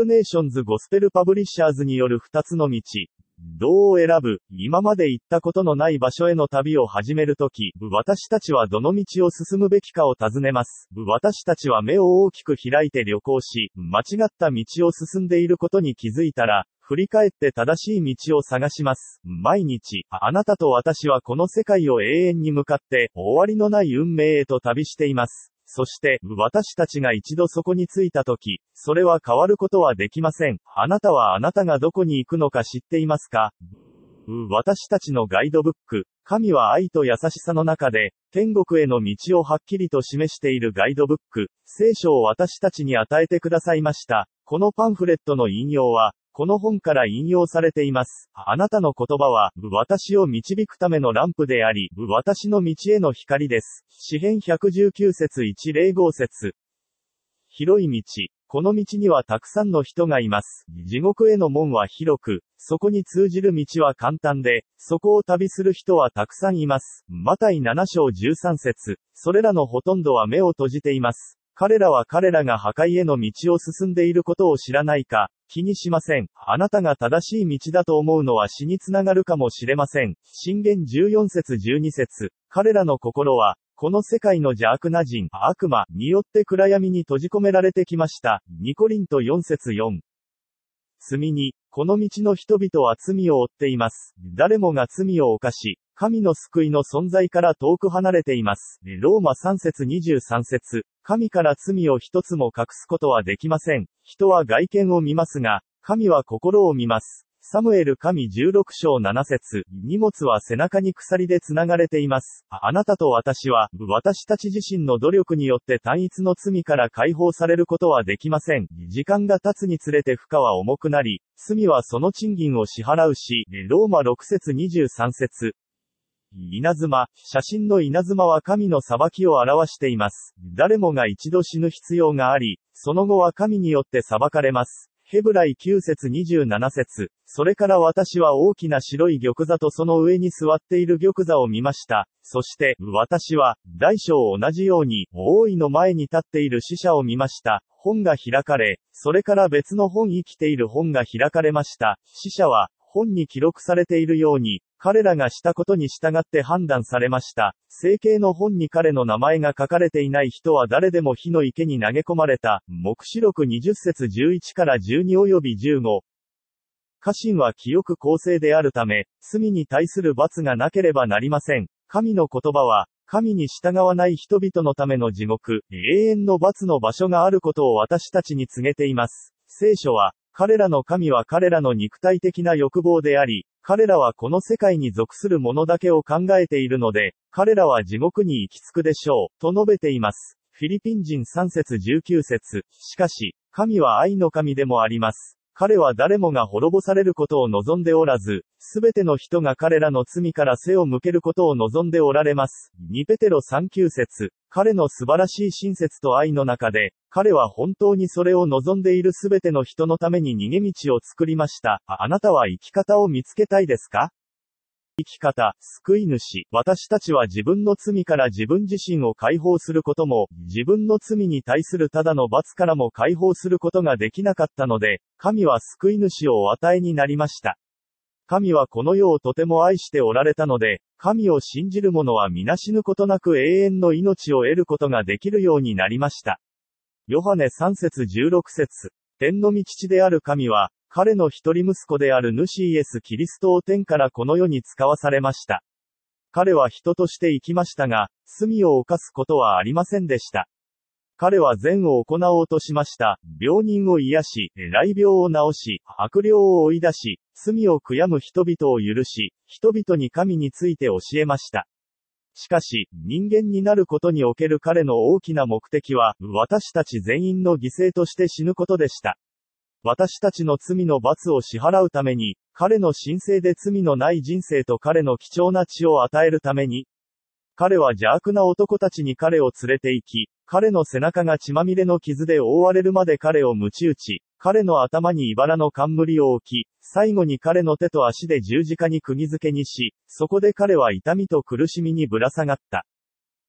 ルネーションズゴスペルパブリッシャーズによる2つの道。どうを選ぶ。今まで行ったことのない場所への旅を始めるとき、私たちはどの道を進むべきかを尋ねます。私たちは目を大きく開いて旅行し、間違った道を進んでいることに気づいたら、振り返って正しい道を探します。毎日、あなたと私はこの世界を永遠に向かって、終わりのない運命へと旅しています。そして、私たちが一度そこに着いたとき、それは変わることはできません。あなたはあなたがどこに行くのか知っていますか？私たちのガイドブック、神は愛と優しさの中で、天国への道をはっきりと示しているガイドブック、聖書を私たちに与えてくださいました。このパンフレットの引用は、この本から引用されています。あなたの言葉は、私を導くためのランプであり、私の道への光です。詩編119節105節。広い道。この道にはたくさんの人がいます。地獄への門は広く、そこに通じる道は簡単で、そこを旅する人はたくさんいます。マタイ7章13節。それらのほとんどは目を閉じています。彼らは彼らが破壊への道を進んでいることを知らないか、気にしません。あなたが正しい道だと思うのは死につながるかもしれません。箴言14節12節。彼らの心は、この世界の邪悪な人、悪魔によって暗闇に閉じ込められてきました。2コリント4節4。罪に、この道の人々は罪を負っています。誰もが罪を犯し、神の救いの存在から遠く離れています。ローマ3節23節。神から罪を一つも隠すことはできません。人は外見を見ますが、神は心を見ます。サムエル神16章7節。荷物は背中に鎖でつながれています。あなたと私は、私たち自身の努力によって単一の罪から解放されることはできません。時間が経つにつれて負荷は重くなり、罪はその賃金を支払うし、ローマ6節23節。稲妻、写真の稲妻は神の裁きを表しています。誰もが一度死ぬ必要があり、その後は神によって裁かれます。ヘブライ9節27節。それから私は大きな白い玉座とその上に座っている玉座を見ました。そして、私は、大小同じように、王位の前に立っている死者を見ました。本が開かれ、それから別の本生きている本が開かれました。死者は、本に記録されているように、彼らがしたことに従って判断されました。聖経の本に彼の名前が書かれていない人は誰でも火の池に投げ込まれた。黙示録20節11から12及び15。家臣は清く公正であるため、罪に対する罰がなければなりません。神の言葉は、神に従わない人々のための地獄、永遠の罰の場所があることを私たちに告げています。聖書は、彼らの神は彼らの肉体的な欲望であり、彼らはこの世界に属するものだけを考えているので、彼らは地獄に行き着くでしょう、と述べています。フィリピン人3節19節。しかし、神は愛の神でもあります。彼は誰もが滅ぼされることを望んでおらず、すべての人が彼らの罪から背を向けることを望んでおられます。2ペテロ3、9節。彼の素晴らしい親切と愛の中で、彼は本当にそれを望んでいるすべての人のために逃げ道を作りました。あなたは生き方を見つけたいですか？生き方、救い主。私たちは自分の罪から自分自身を解放することも、自分の罪に対するただの罰からも解放することができなかったので、神は救い主をお与えになりました。神はこの世をとても愛しておられたので、神を信じる者は皆死ぬことなく永遠の命を得ることができるようになりました。ヨハネ3節16節。天の御父である神は、彼の一人息子である主イエス・キリストを天からこの世に使わされました。彼は人として生きましたが、罪を犯すことはありませんでした。彼は善を行おうとしました。病人を癒し、雷病を治し、悪霊を追い出し、罪を悔やむ人々を許し、人々に神について教えました。しかし、人間になることにおける彼の大きな目的は、私たち全員の犠牲として死ぬことでした。私たちの罪の罰を支払うために、彼の神聖で罪のない人生と彼の貴重な血を与えるために、彼は邪悪な男たちに彼を連れて行き、彼の背中が血まみれの傷で覆われるまで彼を鞭打ち、彼の頭に茨の冠を置き、最後に彼の手と足で十字架に釘付けにし、そこで彼は痛みと苦しみにぶら下がった。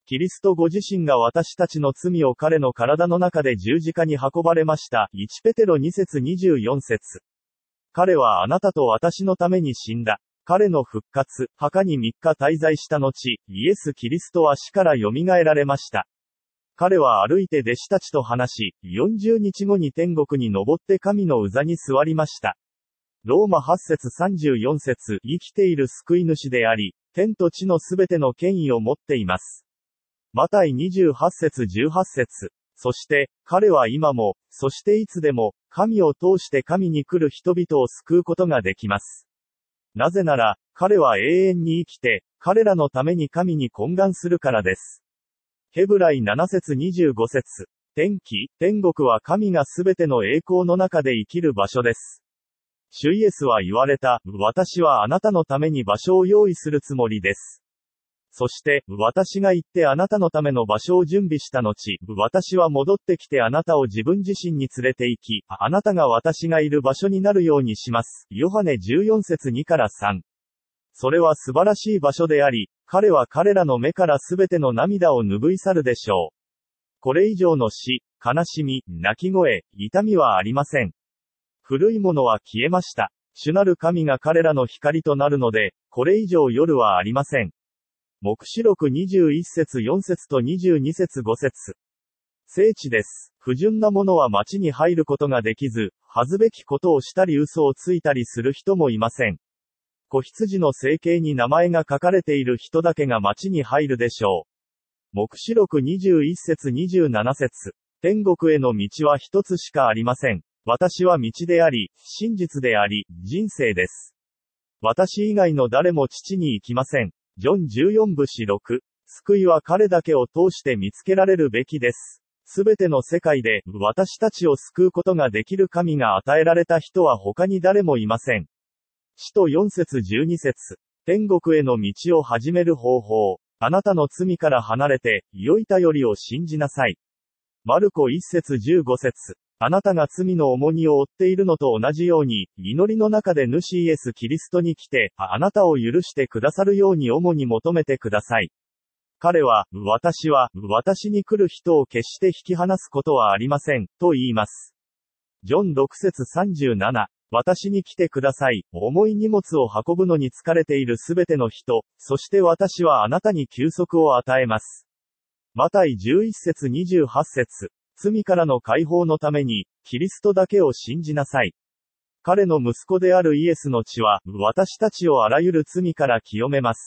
キリストご自身が私たちの罪を彼の体の中で十字架に運ばれました。1ペテロ2節24節。彼はあなたと私のために死んだ。彼の復活、墓に3日滞在した後、イエス・キリストは死から蘇られました。彼は歩いて弟子たちと話し、40日後に天国に登って神の座に座りました。ローマ8節34節。生きている救い主であり、天と地のすべての権威を持っています。マタイ28節18節。そして、彼は今も、そしていつでも、神を通して神に来る人々を救うことができます。なぜなら、彼は永遠に生きて、彼らのために神に懇願するからです。ヘブライ7節25節。天国は神がすべての栄光の中で生きる場所です。主イエスは言われた、私はあなたのために場所を用意するつもりです。そして、私が行ってあなたのための場所を準備した後、私は戻ってきてあなたを自分自身に連れて行き、あなたが私がいる場所になるようにします。ヨハネ14節2から3。それは素晴らしい場所であり、彼は彼らの目からすべての涙を拭い去るでしょう。これ以上の死、悲しみ、泣き声、痛みはありません。古いものは消えました。主なる神が彼らの光となるので、これ以上夜はありません。黙示録21節4節と22節5節。聖地です。不純な者は町に入ることができず、恥ずべきことをしたり嘘をついたりする人もいません。子羊の生形に名前が書かれている人だけが町に入るでしょう。黙示録21節27節。天国への道は一つしかありません。私は道であり、真実であり、人生です。私以外の誰も父に行きません。ジョン14節6。救いは彼だけを通して見つけられるべきです。すべての世界で、私たちを救うことができる神が与えられた人は他に誰もいません。使徒4節12節。天国への道を始める方法。あなたの罪から離れて、良い頼りを信じなさい。マルコ1節15節。あなたが罪の重荷を負っているのと同じように、祈りの中で主イエス・キリストに来て、あなたを許してくださるように主に求めてください。彼は、私に来る人を決して引き離すことはありません、と言います。ジョン6節37。私に来てください。重い荷物を運ぶのに疲れているすべての人、そして私はあなたに休息を与えます。マタイ11節28節。罪からの解放のために、キリストだけを信じなさい。彼の息子であるイエスの血は、私たちをあらゆる罪から清めます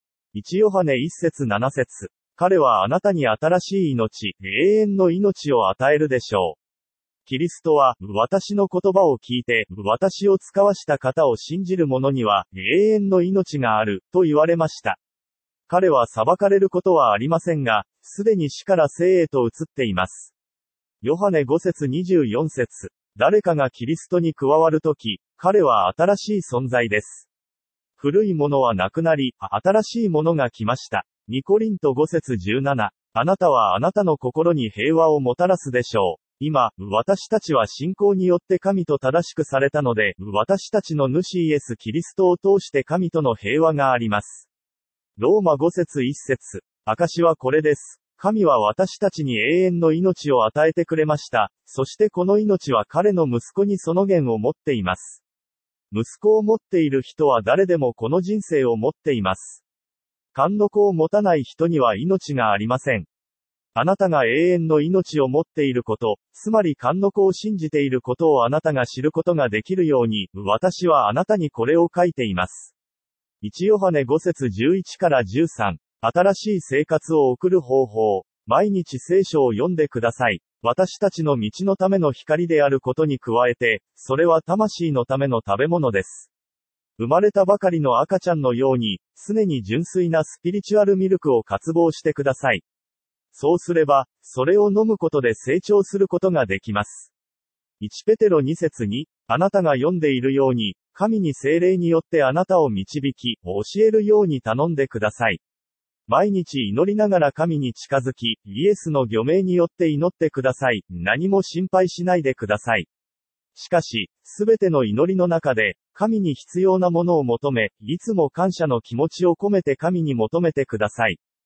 。1ヨハネ1節7節。彼はあなたに新しい命、永遠の命を与えるでしょう。キリストは、私の言葉を聞いて、私を使わした方を信じる者には、永遠の命がある、と言われました。彼は裁かれることはありませんが、すでに死から生へと移っています。ヨハネ5節24節。誰かがキリストに加わるとき、彼は新しい存在です。古いものはなくなり、新しいものが来ました。2コリント5節17。あなたはあなたの心に平和をもたらすでしょう。今、私たちは信仰によって神と正しくされたので、私たちの主イエス・キリストを通して神との平和があります。ローマ5節1節。証はこれです。神は私たちに永遠の命を与えてくれました。そしてこの命は彼の息子にその源を持っています。息子を持っている人は誰でもこの人生を持っています。神の子を持たない人には命がありません。あなたが永遠の命を持っていること、つまり神の子を信じていることをあなたが知ることができるように、私はあなたにこれを書いています。1ヨハネ5節11から13。新しい生活を送る方法。毎日聖書を読んでください。私たちの道のための光であることに加えて、それは魂のための食べ物です。生まれたばかりの赤ちゃんのように、常に純粋なスピリチュアルミルクを渇望してください。そうすれば、それを飲むことで成長することができます。1ペテロ2節2、あなたが読んでいるように、神に聖霊によってあなたを導き、教えるように頼んでください。毎日祈りながら神に近づき、イエスの御名によって祈ってください。何も心配しないでください。しかし、すべての祈りの中で、神に必要なものを求め、いつも感謝の気持ちを込めて神に求めてください。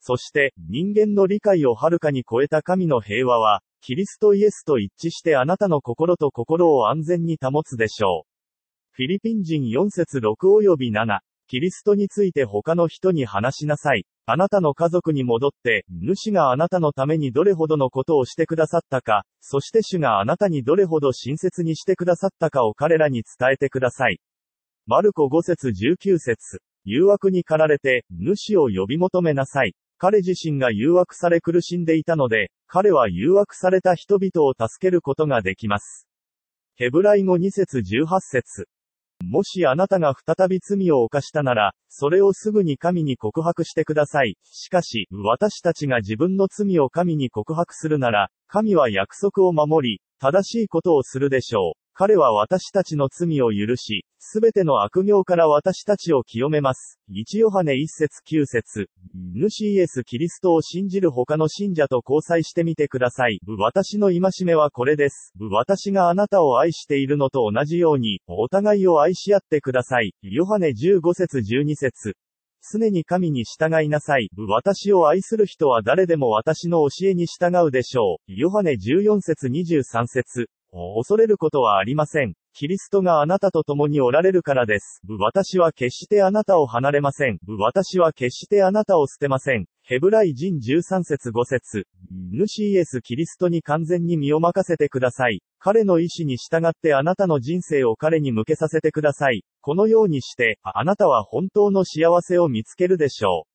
そして、人間の理解をはるかに超えた神の平和は、キリストイエスと一致してあなたの心と心を安全に保つでしょう。フィリピン人4節6および7。キリストについて他の人に話しなさい。あなたの家族に戻って、主があなたのためにどれほどのことをしてくださったか、そして主があなたにどれほど親切にしてくださったかを彼らに伝えてください。マルコ5節19節。誘惑に駆られて、主を呼び求めなさい。彼自身が誘惑され苦しんでいたので、彼は誘惑された人々を助けることができます。ヘブライ語2節18節。もしあなたが再び罪を犯したなら、それをすぐに神に告白してください。しかし、私たちが自分の罪を神に告白するなら、神は約束を守り、正しいことをするでしょう。彼は私たちの罪を許し、すべての悪行から私たちを清めます。1ヨハネ1節9節。主イエス・キリストを信じる他の信者と交際してみてください。私の戒めはこれです。私があなたを愛しているのと同じように、お互いを愛し合ってください。ヨハネ15節12節。常に神に従いなさい。私を愛する人は誰でも私の教えに従うでしょう。ヨハネ14節23節。恐れることはありません。キリストがあなたと共におられるからです。私は決してあなたを離れません。私は決してあなたを捨てません。ヘブライ人13節5節。主イエス・キリストに完全に身を任せてください。彼の意志に従ってあなたの人生を彼に向けさせてください。このようにして、あなたは本当の幸せを見つけるでしょう。